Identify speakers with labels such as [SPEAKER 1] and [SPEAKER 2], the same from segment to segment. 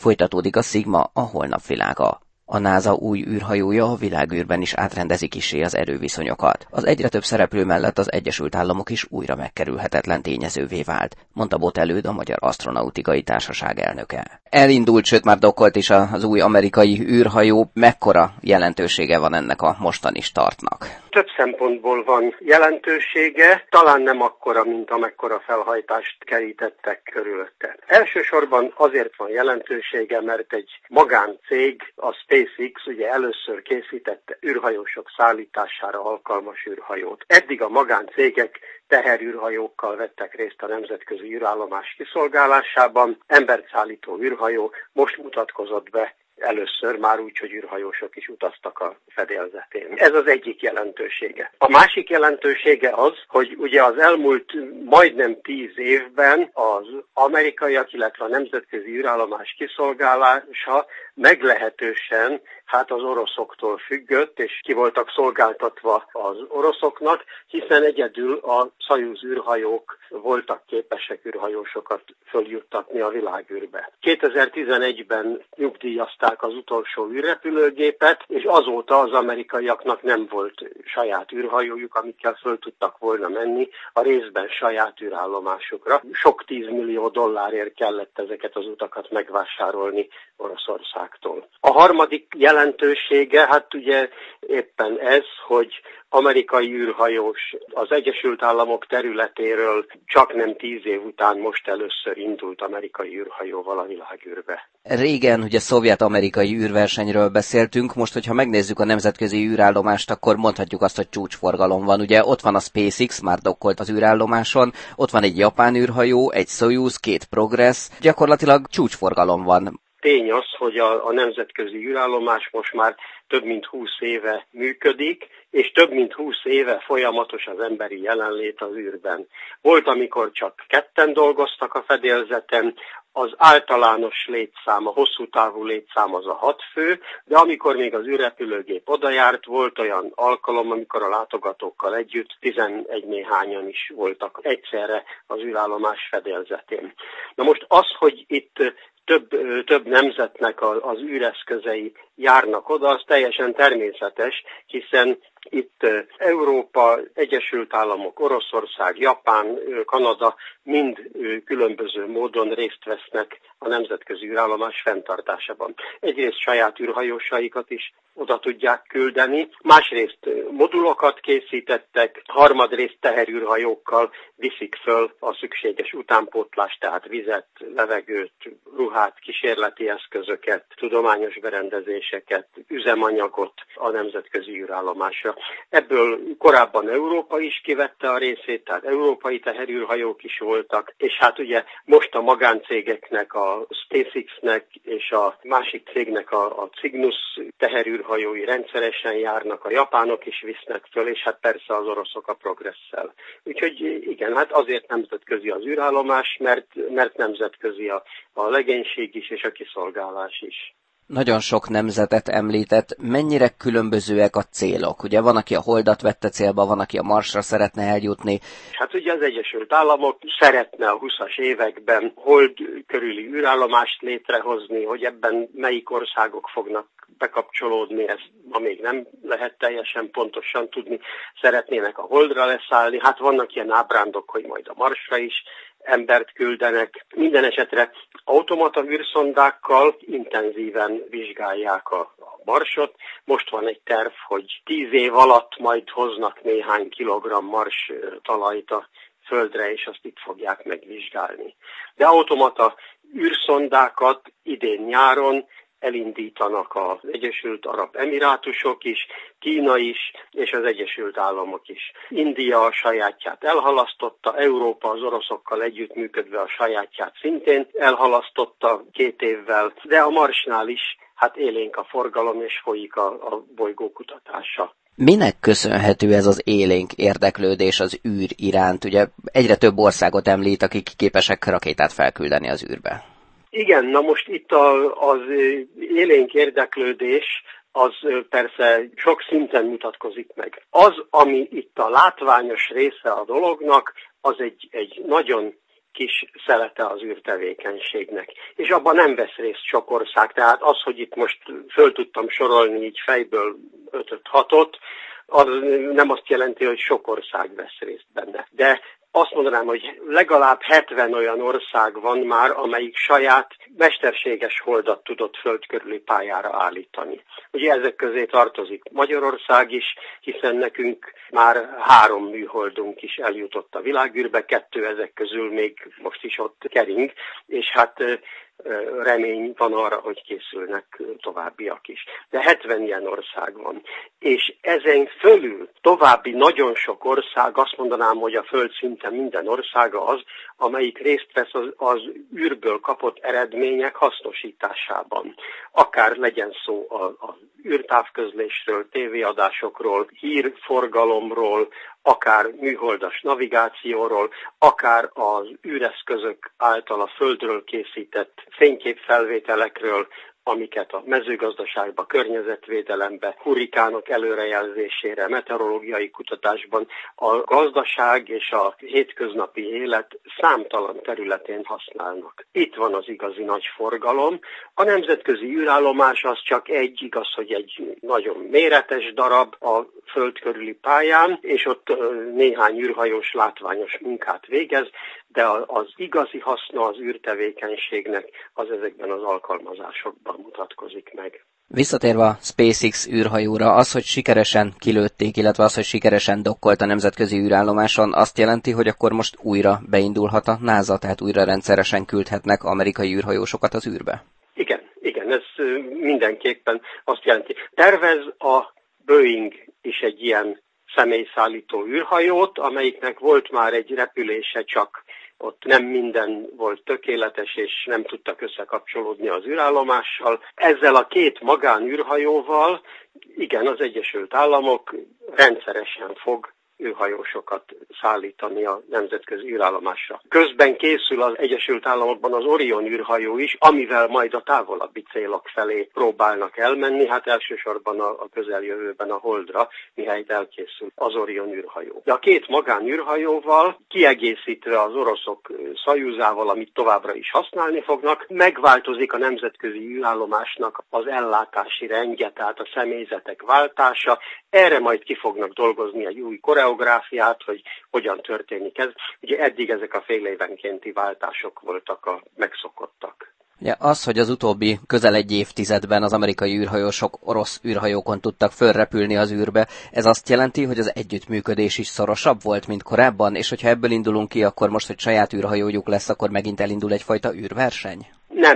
[SPEAKER 1] Folytatódik a Sigma, a holnap világa. A NASA új űrhajója a világűrben is átrendezi kissé az erőviszonyokat. Az egyre több szereplő mellett az Egyesült Államok is újra megkerülhetetlen tényezővé vált, mondta Bot Előd, a Magyar Asztronautikai Társaság elnöke. Elindult, sőt már dokkolt is az új amerikai űrhajó. Mekkora jelentősége van ennek a mostani startnak?
[SPEAKER 2] Több szempontból van jelentősége, talán nem akkora, mint amekkora felhajtást kerítettek körülötte. Elsősorban azért van jelentősége, mert egy magáncég, a SpaceX ugye először készítette űrhajósok szállítására alkalmas űrhajót. Eddig a magáncégek teherűrhajókkal vettek részt a nemzetközi űrállomás kiszolgálásában. Embert szállító űrhajó most mutatkozott be először már úgy, hogy űrhajósok is utaztak a fedélzetén. Ez az egyik jelentősége. A másik jelentősége az, hogy ugye az elmúlt majdnem 10 évben az amerikaiak, illetve a nemzetközi űrállomás kiszolgálása meglehetősen az oroszoktól függött, és ki voltak szolgáltatva az oroszoknak, hiszen egyedül a Szajuz űrhajók voltak képesek űrhajósokat följuttatni a világűrbe. 2011-ben nyugdíjazták az utolsó űrrepülőgépet, és azóta az amerikaiaknak nem volt saját űrhajójuk, amikkel föl tudtak volna menni a részben saját űrállomásukra. Sok 10 millió dollárért kellett ezeket az utakat megvásárolni Oroszországtól. A harmadik jelentősége, ugye éppen ez, hogy amerikai űrhajós az Egyesült Államok területéről csak nem 10 év után most először indult amerikai űrhajóval a világűrbe.
[SPEAKER 1] Régen ugye szovjet-amerikai űrversenyről beszéltünk, most hogyha megnézzük a nemzetközi űrállomást, akkor mondhatjuk azt, hogy csúcsforgalom van. Ugye ott van a SpaceX, már dokkolt az űrállomáson, ott van egy japán űrhajó, egy Soyuz, 2 Progress, gyakorlatilag csúcsforgalom van.
[SPEAKER 2] Tény az, hogy a nemzetközi űrállomás most már több mint 20 éve működik, és több mint 20 éve folyamatos az emberi jelenlét az űrben. Volt, amikor csak 2 dolgoztak a fedélzeten, az általános létszám, a hosszú távú létszám az a 6 fő, de amikor még az űrrepülőgép odajárt, volt olyan alkalom, amikor a látogatókkal együtt 11 néhányan is voltak egyszerre az űrállomás fedélzetén. Na most az, hogy itt több nemzetnek az űreszközei járnak oda, az teljesen természetes, hiszen itt Európa, Egyesült Államok, Oroszország, Japán, Kanada mind különböző módon részt vesznek a nemzetközi űrállomás fenntartásában. Egyrészt saját űrhajósaikat is oda tudják küldeni, másrészt modulokat készítettek, harmadrészt teherűrhajókkal viszik föl a szükséges utánpótlást, tehát vizet, levegőt, ruhát, kísérleti eszközöket, tudományos berendezéseket, üzemanyagot a nemzetközi űrállomásra. Ebből korábban Európa is kivette a részét, tehát európai teherűrhajók is voltak, és ugye most a magáncégeknek, a SpaceX-nek és a másik cégnek a Cygnus teherűrhajói rendszeresen járnak, a japánok is visznek föl, és persze az oroszok a Progresszel. Úgyhogy igen, azért nemzetközi az űrállomás, mert nemzetközi a legénység is és a kiszolgálás is.
[SPEAKER 1] Nagyon sok nemzetet említett, mennyire különbözőek a célok? Ugye van, aki a Holdat vette célba, van, aki a Marsra szeretne eljutni.
[SPEAKER 2] Ugye az Egyesült Államok szeretne a 20-as években Hold körüli űrállomást létrehozni, hogy ebben melyik országok fognak bekapcsolódni, ezt ma még nem lehet teljesen pontosan tudni. Szeretnének a Holdra leszállni, vannak ilyen ábrándok, hogy majd a Marsra is embert küldenek. Minden esetre automata űrszondákkal intenzíven vizsgálják a Marsot. Most van egy terv, hogy 10 év alatt majd hoznak néhány kilogramm Mars talajt a Földre, és azt itt fogják megvizsgálni. De automata űrszondákat idén nyáron elindítanak az Egyesült Arab Emirátusok is, Kína is, és az Egyesült Államok is. India a sajátját elhalasztotta, Európa az oroszokkal együttműködve a sajátját szintén elhalasztotta 2 évvel, de a Marsnál is élénk a forgalom, és folyik a bolygó kutatása.
[SPEAKER 1] Minek köszönhető ez az élénk érdeklődés az űr iránt? Ugye egyre több országot említ, akik képesek rakétát felküldeni az űrbe.
[SPEAKER 2] Igen, na most itt az élénk érdeklődés az persze sok szinten mutatkozik meg. Az, ami itt a látványos része a dolognak, az egy nagyon kis szelete az űrtevékenységnek. És abban nem vesz részt sok ország. Tehát az, hogy itt most föl tudtam sorolni így fejből 5-6-ot, az nem azt jelenti, hogy sok ország vesz részt benne. De azt mondanám, hogy legalább 70 olyan ország van már, amelyik saját mesterséges holdat tudott föld körüli pályára állítani. Ugye ezek közé tartozik Magyarország is, hiszen nekünk már 3 műholdunk is eljutott a világűrbe, 2 ezek közül még most is ott kering, és hát remény van arra, hogy készülnek továbbiak is. De 70 ilyen ország van. És ezen fölül további nagyon sok ország, azt mondanám, hogy a Föld szinte minden országa az, amelyik részt vesz az űrből kapott eredmények hasznosításában. Akár legyen szó az űrtávközlésről, tévéadásokról, hírforgalomról, akár műholdas navigációról, akár az űreszközök által a Földről készített fényképfelvételekről, amiket a mezőgazdaságban, környezetvédelemben, hurrikánok előrejelzésére, meteorológiai kutatásban a gazdaság és a hétköznapi élet számtalan területén használnak. Itt van az igazi nagy forgalom. A nemzetközi űrállomás az csak egy, igaz, hogy egy nagyon méretes darab a föld körüli pályán, és ott néhány űrhajós látványos munkát végez, de az igazi haszna az űrtevékenységnek az ezekben az alkalmazásokban mutatkozik meg.
[SPEAKER 1] Visszatérve a SpaceX űrhajóra, az, hogy sikeresen kilőtték, illetve az, hogy sikeresen dokkolt a nemzetközi űrállomáson, azt jelenti, hogy akkor most újra beindulhat a NASA, tehát újra rendszeresen küldhetnek amerikai űrhajósokat az űrbe?
[SPEAKER 2] Igen, ez mindenképpen azt jelenti. Tervez a Boeing is egy ilyen személyszállító űrhajót, amelyiknek volt már egy repülése, csak ott nem minden volt tökéletes, és nem tudtak összekapcsolódni az űrállomással. Ezzel a 2 magánűrhajóval, igen, az Egyesült Államok rendszeresen fog űrhajósokat szállítani a nemzetközi űrállomásra. Közben készül az Egyesült Államokban az Orion űrhajó is, amivel majd a távolabbi célok felé próbálnak elmenni, hát elsősorban a közeljövőben a Holdra, mihelyt elkészül az Orion űrhajó. De a 2 magánűrhajóval, kiegészítve az oroszok Szajuzával, amit továbbra is használni fognak, megváltozik a nemzetközi űrállomásnak az ellátási rendje, tehát a személyzetek váltása. Erre majd ki fognak dolgozni egy új koreográfiát, hogy hogyan történik ez. Ugye eddig ezek a fél évenkénti váltások voltak a megszokottak.
[SPEAKER 1] Ja, az, hogy az utóbbi közel egy évtizedben az amerikai űrhajósok orosz űrhajókon tudtak fölrepülni az űrbe, ez azt jelenti, hogy az együttműködés is szorosabb volt, mint korábban, és hogyha ebből indulunk ki, akkor most, hogy saját űrhajójuk lesz, akkor megint elindul egyfajta űrverseny?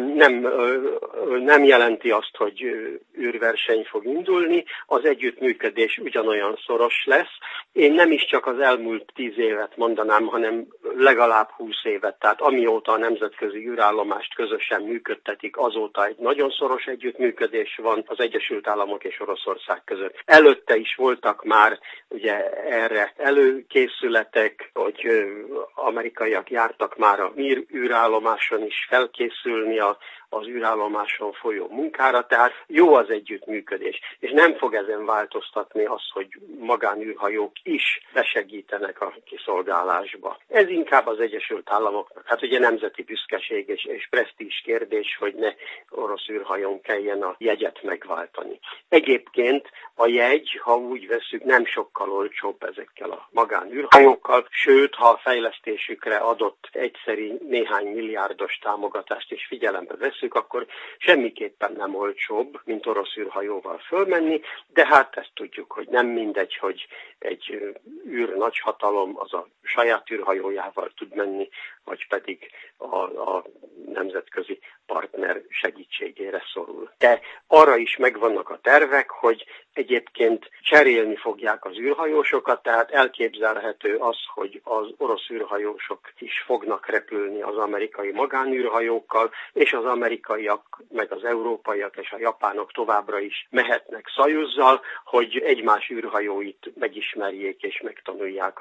[SPEAKER 2] Nem jelenti azt, hogy űrverseny fog indulni, az együttműködés ugyanolyan szoros lesz. Én nem is csak az elmúlt 10 évet mondanám, hanem legalább 20 évet. Tehát amióta a nemzetközi űrállomást közösen működtetik, azóta egy nagyon szoros együttműködés van az Egyesült Államok és Oroszország között. Előtte is voltak már ugye erre előkészületek, hogy amerikaiak jártak már a Mir űrállomáson is felkészülni az űrállomáson folyó munkára, tehát jó az együttműködés, és nem fog ezen változtatni az, hogy magánűrhajók is besegítenek a kiszolgálásba. Ez inkább az Egyesült Államoknak, hát ugye nemzeti büszkeség és presztízs kérdés, hogy ne orosz űrhajón kelljen a jegyet megváltani. Egyébként a jegy, ha úgy veszük, nem sokkal olcsóbb ezekkel a magánűrhajókkal, sőt, ha a fejlesztésükre adott egyszeri néhány milliárdos támogatást is figyelembe veszük, akkor semmiképpen nem olcsóbb, mint orosz űrhajóval fölmenni, de hát ezt tudjuk, hogy nem mindegy, hogy egy űr nagyhatalom az a saját űrhajójával tud menni, vagy pedig a nemzetközi partner segítségére szorul. De arra is megvannak a tervek, hogy egyébként cserélni fogják az űrhajósokat, tehát elképzelhető az, hogy az orosz űrhajósok is fognak repülni az amerikai magánűrhajókkal, és az amerikaiak, meg az európaiak és a japánok továbbra is mehetnek Szajuzzal, hogy egymás űrhajóit megismerjék és megtanulják a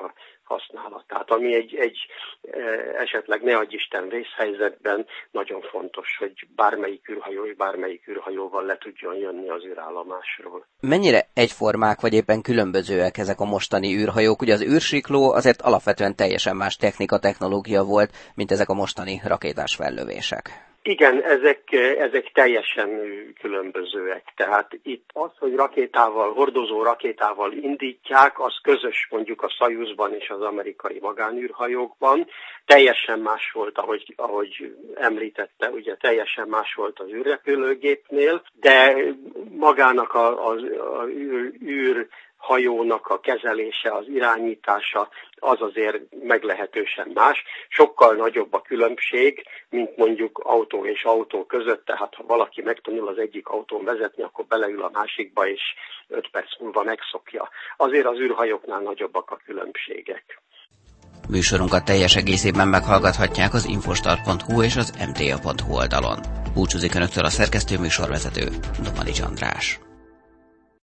[SPEAKER 2] használatát, ami egy esetleg ne adj Isten vészhelyzetben nagyon fontos, hogy bármelyik űrhajó és bármelyik űrhajóval le tudjon jönni az űrállomásról.
[SPEAKER 1] Mennyire egyformák vagy éppen különbözőek ezek a mostani űrhajók? Ugye az űrsikló azért alapvetően teljesen más technológia volt, mint ezek a mostani rakétás fellövések.
[SPEAKER 2] Igen, ezek teljesen különbözőek. Tehát itt az, hogy hordozó rakétával indítják, az közös mondjuk a Szajuzban és az amerikai magánűrhajókban. Teljesen más volt, ahogy említette, ugye teljesen más volt az űrrepülőgépnél, de magának az űrhajónak a kezelése, az irányítása, az azért meglehetősen más. Sokkal nagyobb a különbség, mint mondjuk autó és autó között, tehát ha valaki megtanul az egyik autón vezetni, akkor beleül a másikba, és 5 perc múlva megszokja. Azért az űrhajóknál nagyobbak a különbségek.
[SPEAKER 1] Műsorunkat teljes egészében meghallgathatják az infostart.hu és az mta.hu oldalon. Búcsúzik Önöktől a szerkesztő műsorvezető, Domanics András.